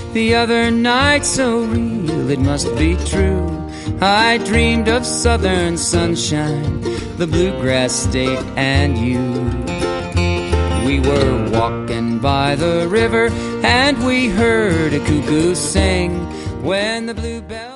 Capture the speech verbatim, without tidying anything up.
The other night, so real it must be true, I dreamed of southern sunshine, the bluegrass state, and you. We were walking by the river and we heard a cuckoo sing when the bluebell